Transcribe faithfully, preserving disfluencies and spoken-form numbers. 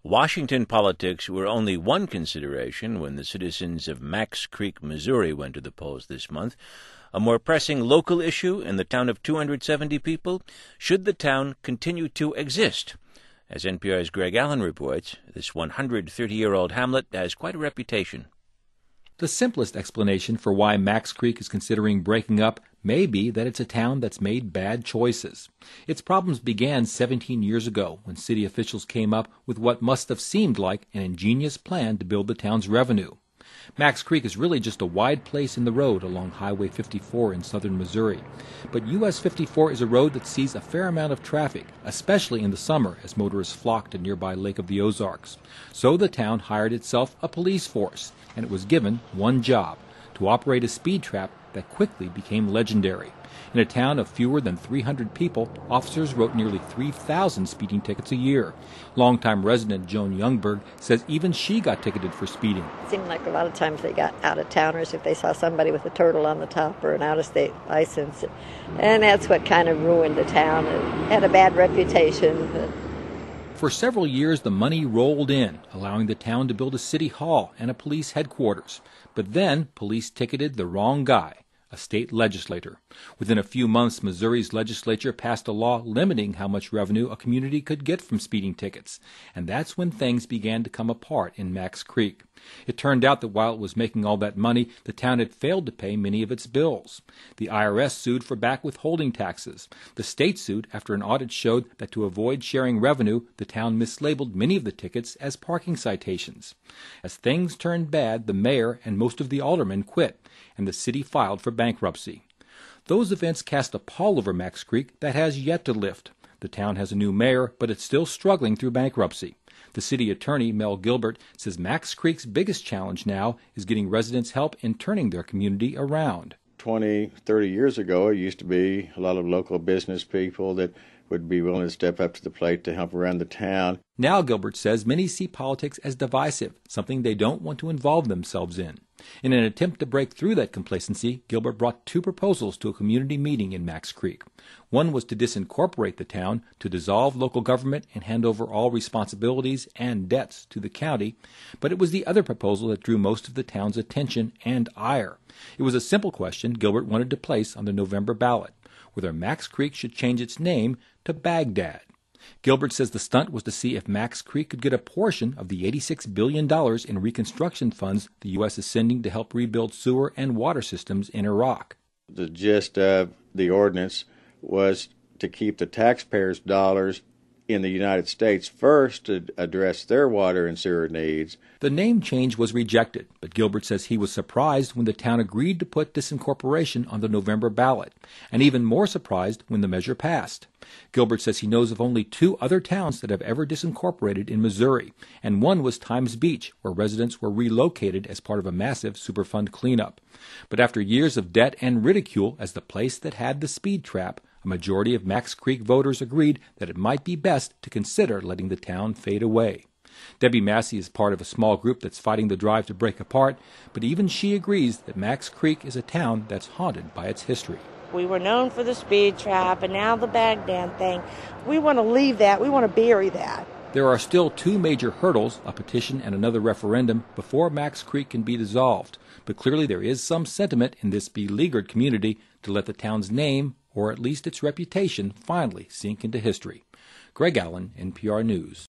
Washington politics were only one consideration when the citizens of Macks Creek, Missouri went to the polls this month. A more pressing local issue in the town of two hundred seventy people: should the town continue to exist? As N P R's Greg Allen reports, this one hundred thirty-year-old hamlet has quite a reputation. The simplest explanation for why Macks Creek is considering breaking up may be that it's a town that's made bad choices. Its problems began seventeen years ago when city officials came up with what must have seemed like an ingenious plan to build the town's revenue. Macks Creek is really just a wide place in the road along Highway fifty-four in southern Missouri. But U S fifty-four is a road that sees a fair amount of traffic, especially in the summer as motorists flock to nearby Lake of the Ozarks. So the town hired itself a police force, and it was given one job: to operate a speed trap that quickly became legendary. In a town of fewer than three hundred people, officers wrote nearly three thousand speeding tickets a year. Longtime resident Joan Youngberg says even she got ticketed for speeding. It seemed like a lot of times they got out-of-towners if they saw somebody with a turtle on the top or an out-of-state license. And that's what kind of ruined the town. It had a bad reputation. But For several years, the money rolled in, allowing the town to build a city hall and a police headquarters. But then police ticketed the wrong guy, a state legislator. Within a few months, Missouri's legislature passed a law limiting how much revenue a community could get from speeding tickets. And that's when things began to come apart in Macks Creek. It turned out that while it was making all that money, the town had failed to pay many of its bills. The I R S sued for back withholding taxes. The state sued after an audit showed that to avoid sharing revenue, the town mislabeled many of the tickets as parking citations. As things turned bad, the mayor and most of the aldermen quit, and the city filed for bankruptcy. Those events cast a pall over Macks Creek that has yet to lift. The town has a new mayor, but it's still struggling through bankruptcy. The city attorney, Mel Gilbert, says Macks Creek's biggest challenge now is getting residents help in turning their community around. twenty, thirty years ago, it used to be a lot of local business people that would be willing to step up to the plate to help around the town. Now, Gilbert says, many see politics as divisive, something they don't want to involve themselves in. In an attempt to break through that complacency, Gilbert brought two proposals to a community meeting in Macks Creek. One was to disincorporate the town, to dissolve local government and hand over all responsibilities and debts to the county, but it was the other proposal that drew most of the town's attention and ire. It was a simple question Gilbert wanted to place on the November ballot: whether Macks Creek should change its name to Baghdad. Gilbert says the stunt was to see if Macks Creek could get a portion of the eighty-six billion dollars in reconstruction funds the U S is sending to help rebuild sewer and water systems in Iraq. The gist of the ordinance was to keep the taxpayers' dollars in the United States first to address their water and sewer needs. The name change was rejected, but Gilbert says he was surprised when the town agreed to put disincorporation on the November ballot, and even more surprised when the measure passed. Gilbert says he knows of only two other towns that have ever disincorporated in Missouri, and one was Times Beach, where residents were relocated as part of a massive Superfund cleanup. But after years of debt and ridicule as the place that had the speed trap, a majority of Macks Creek voters agreed that it might be best to consider letting the town fade away. Debbie Massey is part of a small group that's fighting the drive to break apart, but even she agrees that Macks Creek is a town that's haunted by its history. We were known for the speed trap, and now the Baghdad thing. We want to leave that. We want to bury that. There are still two major hurdles, a petition and another referendum, before Macks Creek can be dissolved. But clearly there is some sentiment in this beleaguered community to let the town's name, or at least its reputation, finally sink into history. Greg Allen, N P R News.